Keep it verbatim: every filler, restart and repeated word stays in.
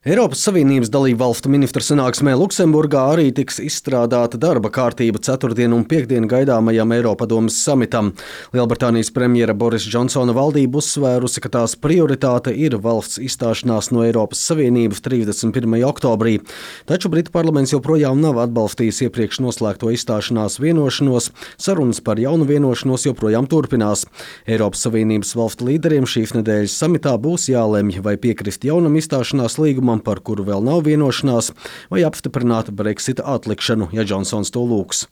Eiropas Savienības dalību valstu ministru sanāksmē Luksemburgā arī tiks izstrādāta darba kārtība ceturtdien un piektdien gaidāmajam Eiropadomes samitam. Lielbritānijas premjera Borisa Džonsona valdība uzsvērusi, ka tās prioritāte ir valsts izstāšanās no Eiropas Savienības trīsdesmit pirmajā oktobrī. Taču Britu parlaments joprojām nav atbalstījis iepriekš noslēgto izstāšanās vienošanos, sarunas par jaunu vienošanos joprojām turpinās. Eiropas Savienības valstu līderiem šīs nedēļas samitā būs jālemj, vai piekrist jaunam izstāšanās līgumam, par kuru vēl nav vienošanās, vai apstiprināt Brexita atlikšanu, ja Džonsons to lūgs.